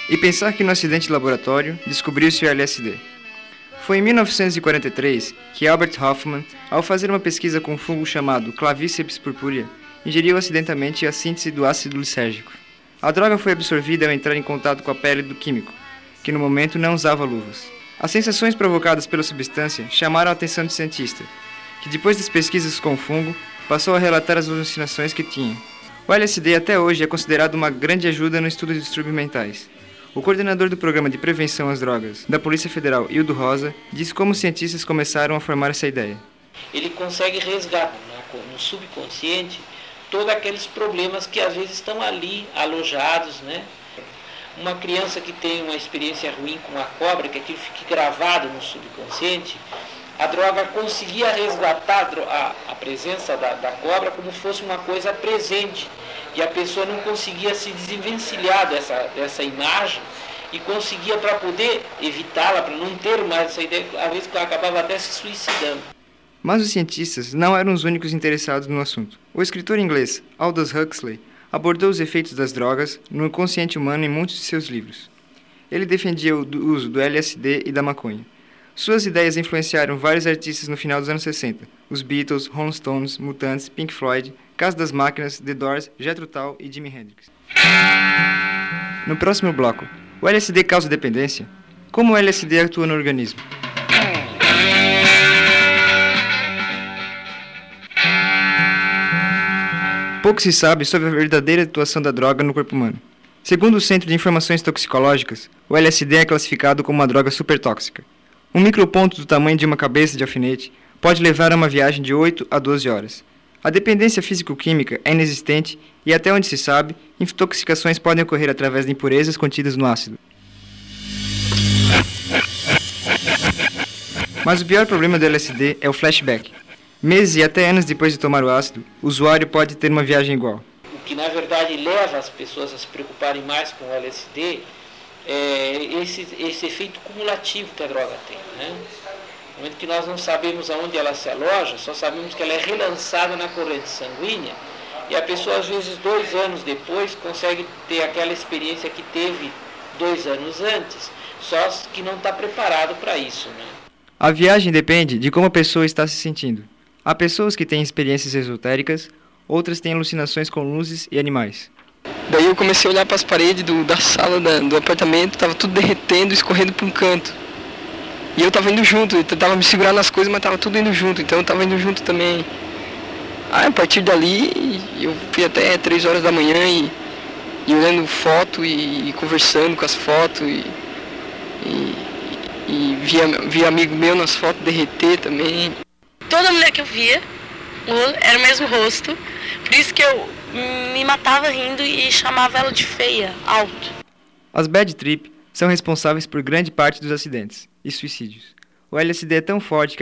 E pensar que no acidente de laboratório descobriu-se o LSD. Foi em 1943 que Albert Hofmann, ao fazer uma pesquisa com um fungo chamado Clavíceps purpurea, ingeriu acidentalmente a síntese do ácido lisérgico. A droga foi absorvida ao entrar em contato com a pele do químico, que no momento não usava luvas. As sensações provocadas pela substância chamaram a atenção do cientista, que depois das pesquisas com o fungo, passou a relatar as alucinações que tinha. O LSD até hoje é considerado uma grande ajuda no estudo de distúrbios mentais. O coordenador do Programa de Prevenção às Drogas da Polícia Federal, Hildo Rosa, diz como os cientistas começaram a formar essa ideia. Ele consegue resgatar no subconsciente todos aqueles problemas que às vezes estão ali alojados, né? Uma criança que tem uma experiência ruim com a cobra, que aquilo fique gravado no subconsciente, a droga conseguia resgatar a presença da cobra como fosse uma coisa presente. E a pessoa não conseguia se desvencilhar dessa imagem e conseguia, para poder evitá-la, para não ter mais essa ideia, às vezes acabava até se suicidando. Mas os cientistas não eram os únicos interessados no assunto. O escritor inglês Aldous Huxley abordou os efeitos das drogas no inconsciente humano em muitos de seus livros. Ele defendia o uso do LSD e da maconha. Suas ideias influenciaram vários artistas no final dos anos 60, os Beatles, Rolling Stones, Mutantes, Pink Floyd, Casa das Máquinas, The Doors, Jethro Tull e Jimi Hendrix. No próximo bloco, o LSD causa dependência? Como o LSD atua no organismo? Pouco se sabe sobre a verdadeira atuação da droga no corpo humano. Segundo o Centro de Informações Toxicológicas, o LSD é classificado como uma droga supertóxica. Um microponto do tamanho de uma cabeça de alfinete pode levar a uma viagem de 8 a 12 horas. A dependência físico-química é inexistente e, até onde se sabe, intoxicações podem ocorrer através de impurezas contidas no ácido. Mas o pior problema do LSD é o flashback. Meses e até anos depois de tomar o ácido, o usuário pode ter uma viagem igual. O que, na verdade, leva as pessoas a se preocuparem mais com o LSD é esse efeito cumulativo que a droga tem, né? No momento que nós não sabemos aonde ela se aloja, só sabemos que ela é relançada na corrente sanguínea e a pessoa, às vezes, 2 anos depois, consegue ter aquela experiência que teve 2 anos antes, só que não está preparado para isso, né? A viagem depende de como a pessoa está se sentindo. Há pessoas que têm experiências esotéricas, outras têm alucinações com luzes e animais. Daí eu comecei a olhar para as paredes da sala do apartamento, estava tudo derretendo, escorrendo para um canto. E eu estava indo junto, eu tentava me segurar nas coisas, mas estava tudo indo junto, então eu estava indo junto também. Aí a partir dali, eu fui até 3 horas da manhã e olhando foto e conversando com as fotos e via amigo meu nas fotos derreter também. Toda mulher que eu via era o mesmo rosto, por isso que eu me matava rindo e chamava ela de feia, alto. As bad trip são responsáveis por grande parte dos acidentes e suicídios. O LSD é tão forte que